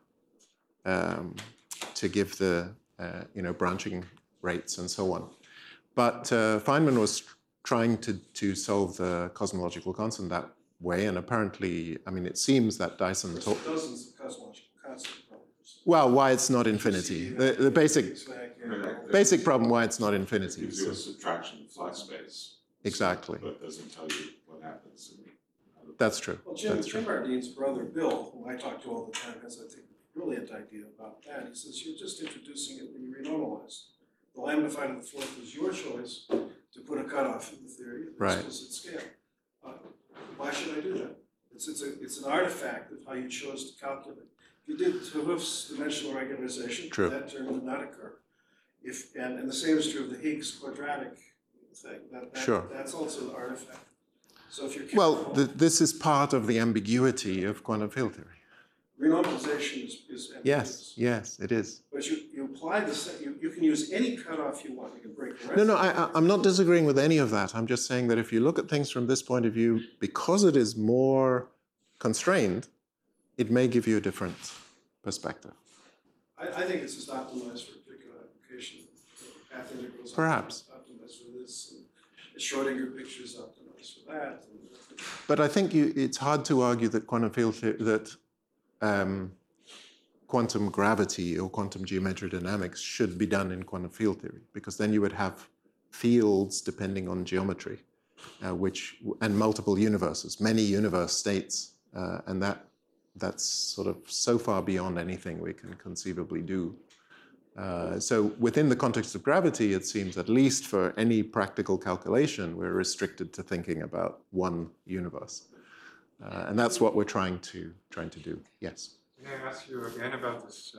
give the branching rates and so on. But Feynman was trying to solve the cosmological constant that way, and apparently, I mean, it seems that Dyson talked... Dozens of cosmological constant problems. Well, why it's not infinity. The basic problem why it's not infinity. It gives you a subtraction of flat space. Exactly. But it doesn't tell you what happens. That's true. Well, Jim Bardeen's brother, Bill, whom I talk to all the time, has, I think, a brilliant idea about that. He says, you're just introducing it when you renormalize. The lambda phi to the fourth was your choice to put a cutoff in the theory of the explicit scale. Why should I do that? It's an artifact of how you chose to calculate. If you did 't Hooft's dimensional regularization, that term would not occur. And the same is true of the Higgs quadratic thing. That's also an artifact. So if you're careful, this is part of the ambiguity of quantum field theory. Renormalization is ambiguous. Yes, it is. But you apply you can use any cutoff you want. You can break the rest. No, I'm not disagreeing with any of that. I'm just saying that if you look at things from this point of view, because it is more constrained, it may give you a different perspective. I think it's just optimized for a particular application. Path integrals Perhaps. optimized for this, and the Schrodinger picture is optimized for that. But I think it's hard to argue that quantum field that quantum gravity or quantum geometry dynamics should be done in quantum field theory, because then you would have fields depending on geometry, and multiple universes, many universe states, and that's sort of so far beyond anything we can conceivably do. So within the context of gravity, it seems, at least for any practical calculation, we're restricted to thinking about one universe. And that's what we're trying to do. Yes? Can I ask you again about this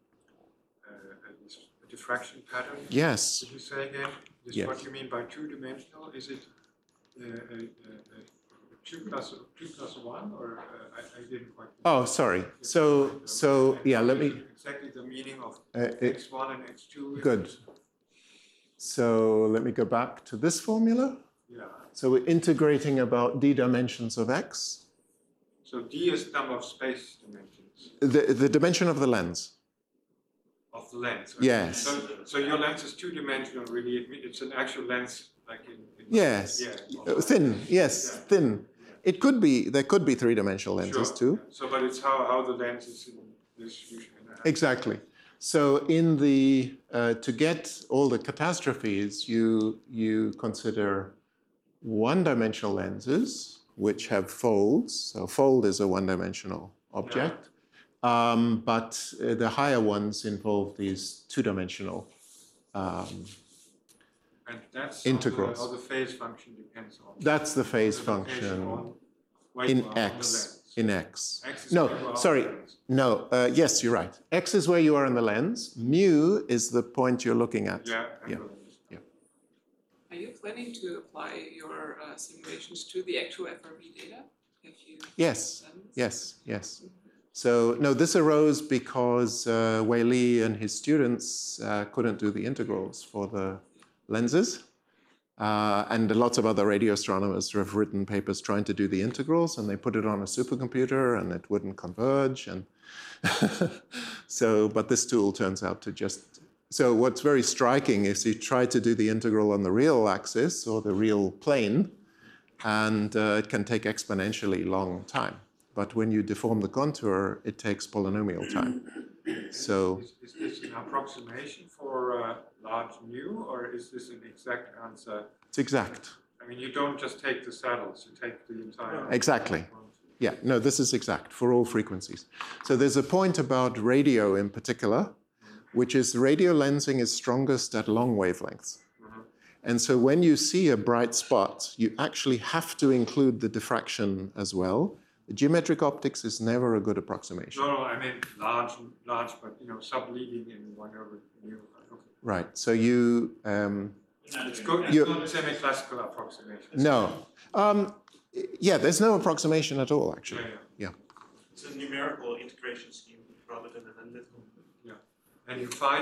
diffraction pattern? Yes. Could you say again, Yes. What you mean by two-dimensional? Is it 2 plus 1, or I didn't quite... Oh, sorry. So yeah, let me... Exactly the meaning of x1 and x2. Good. So let me go back to this formula. Yeah. So we're integrating about d dimensions of x. So d is number of space dimensions. The dimension of the lens. Of the lens. Right? Yes. So your lens is two-dimensional, really. It's an actual lens, like in yes. Yeah, thin. Yes, yeah. Thin. Yeah. It could be. There could be three-dimensional lenses sure. too. Yeah. So, but it's how the lens is in distribution. Exactly. So in the to get all the catastrophes, you consider one-dimensional lenses which have folds. So fold is a one-dimensional object, but the higher ones involve these two-dimensional and that's integrals. How the phase function depends on. That's the phase function in x. In x. No, sorry. No, yes, you're right. X is where you are in the lens. Mu is the point you're looking at. Yeah. Are you planning to apply your simulations to the actual FRB data? Yes. So, no, this arose because Wei Li and his students couldn't do the integrals for the lenses. And lots of other radio astronomers have written papers trying to do the integrals, and they put it on a supercomputer and it wouldn't converge. And but this tool turns out to just... So what's very striking is you try to do the integral on the real axis or the real plane, and it can take exponentially long time. But when you deform the contour, it takes polynomial time. So is this an approximation for large mu, or is this an exact answer? It's exact. I mean, you don't just take the saddles, you take the entire... Exactly. Yeah, no, this is exact for all frequencies. So there's a point about radio in particular, which is radio lensing is strongest at long wavelengths. And so when you see a bright spot, you actually have to include the diffraction as well. The geometric optics is never a good approximation. No, I mean large, but subleading in 1 over mu. Okay. Right. So you. It's not semi-classical approximation. No. Yeah, there's no approximation at all, actually. Yeah. It's a numerical integration scheme rather than an analytical. Yeah. And you find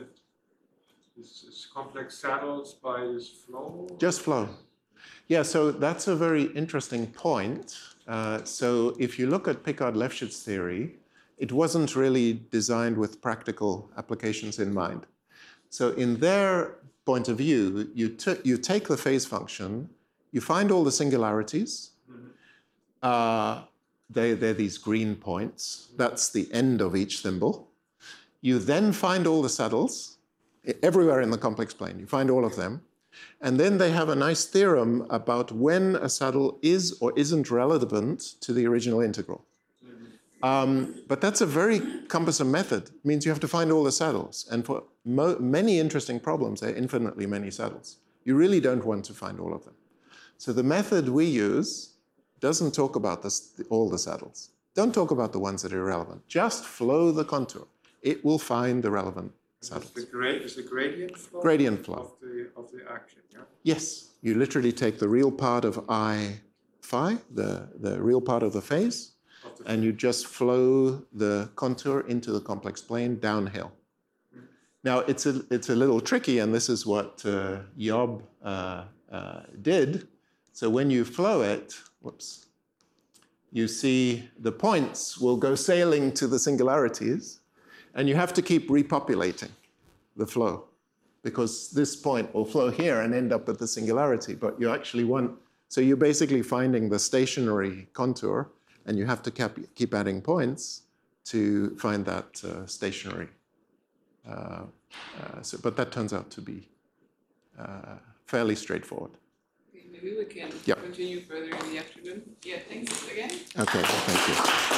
this complex saddles by this flow? Just flow. Yeah, so that's a very interesting point. So if you look at Picard-Lefschetz theory, it wasn't really designed with practical applications in mind. So in their point of view, you take the phase function, you find all the singularities. They're these green points. That's the end of each symbol. You then find all the saddles, everywhere in the complex plane. You find all of them. And then they have a nice theorem about when a saddle is or isn't relevant to the original integral. But that's a very cumbersome method. It means you have to find all the saddles. And for many interesting problems, there are infinitely many saddles. You really don't want to find all of them. So the method we use doesn't talk about all the saddles. Don't talk about the ones that are irrelevant. Just flow the contour. It will find the relevant saddles. Is the gradient flow? Gradient flow. Of the action, yeah? Yes. You literally take the real part of I phi, the real part of the phase, and you just flow the contour into the complex plane downhill. Now, it's a little tricky, and this is what Job did. So when you flow it, you see the points will go sailing to the singularities, And you have to keep repopulating the flow, because this point will flow here and end up at the singularity, but you actually want, so you're basically finding the stationary contour, and you have to keep adding points to find that stationary. But that turns out to be fairly straightforward. Okay, maybe we can continue further in the afternoon. Yeah, thanks again. Okay, thank you.